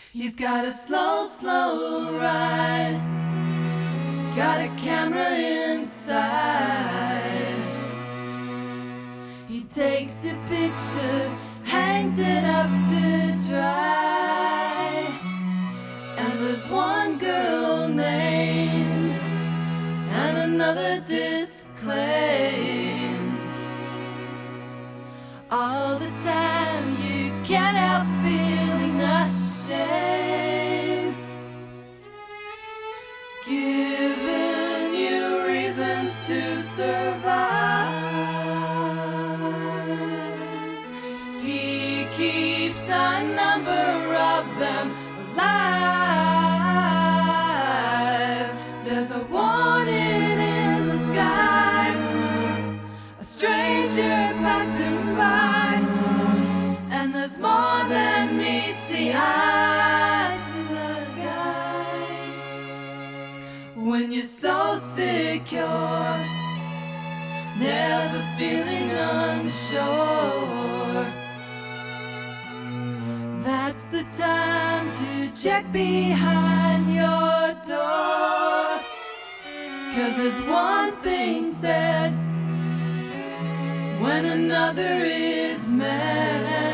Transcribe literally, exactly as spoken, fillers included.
He's got a slow, slow ride, got a camera inside. He takes a picture, hangs it up to dry. And there's one girl named and another disclaimed. All the time you can't help feeling ashamed, giving you reasons to survive. He keeps a number of them alive. There's a warning in the sky, a stranger passing by, and there's more than meets the eyes of the guy. When you're so secure, never feeling unsure, that's the time to check behind your door. 'Cause there's one thing said when another is met.